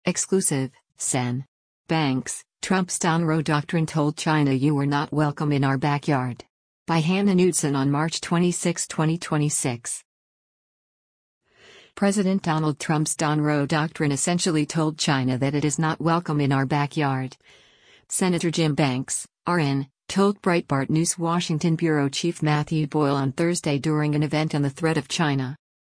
Exclusive, Sen. Banks, Trump's Down Row Doctrine told China you were not welcome in our backyard. By Hannah Knudsen on March 26, 2026. President Donald Trump's Down Row Doctrine essentially told China that it is not welcome in our backyard. Senator Jim Banks, RN, told Breitbart News Washington bureau chief Matthew Boyle on Thursday during an event on the threat of China.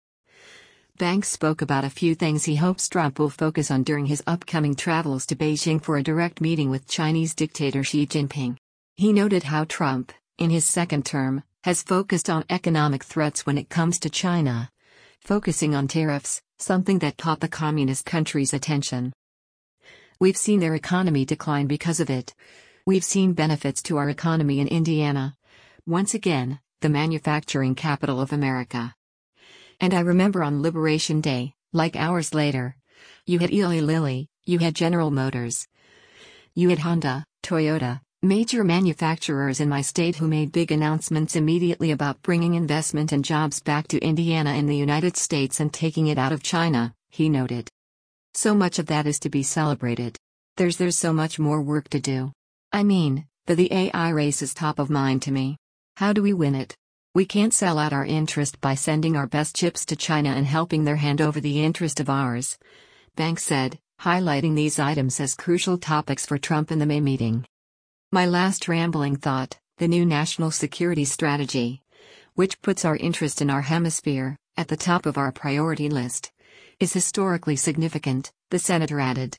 Banks spoke about a few things he hopes Trump will focus on during his upcoming travels to Beijing for a direct meeting with Chinese dictator Xi Jinping. He noted how Trump, in his second term, has focused on economic threats when it comes to China, focusing on tariffs, something that caught the communist country's attention. We've seen their economy decline because of it. We've seen benefits to our economy in Indiana. Once again, the manufacturing capital of America. And I remember on Liberation Day, like hours later, you had Eli Lilly, you had General Motors. You had Honda, Toyota, major manufacturers in my state who made big announcements immediately about bringing investment and jobs back to Indiana and the United States and taking it out of China, he noted. So much of that is to be celebrated. There's so much more work to do. I mean, the AI race is top of mind to me. How do we win it? We can't sell out our interest by sending our best chips to China and helping their hand over the interest of ours, Banks said, highlighting these items as crucial topics for Trump in the May meeting. My last rambling thought, the new national security strategy, which puts our interest in our hemisphere at the top of our priority list, is historically significant, the senator added.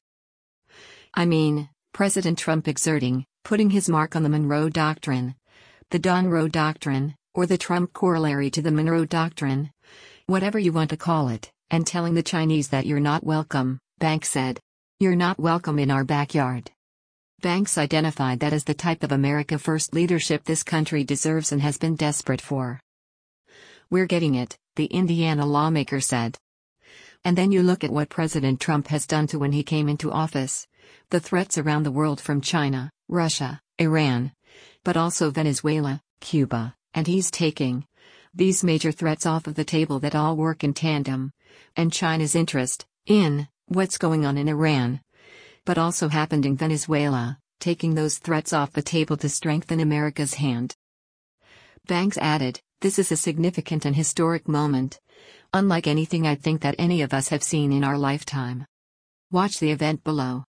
I mean, President Trump putting his mark on the Monroe Doctrine, the Down Row Doctrine, or the Trump corollary to the Monroe Doctrine, whatever you want to call it, and telling the Chinese that you're not welcome, Banks said. You're not welcome in our backyard. Banks identified that as the type of America First leadership this country deserves and has been desperate for. We're getting it, the Indiana lawmaker said. And then you look at what President Trump has done to when he came into office, the threats around the world from China, Russia, Iran, but also Venezuela, Cuba. And he's taking these major threats off of the table that all work in tandem, and China's interest in what's going on in Iran, but also happened in Venezuela, taking those threats off the table to strengthen America's hand. Banks added, this is a significant and historic moment, unlike anything I think that any of us have seen in our lifetime. Watch the event below.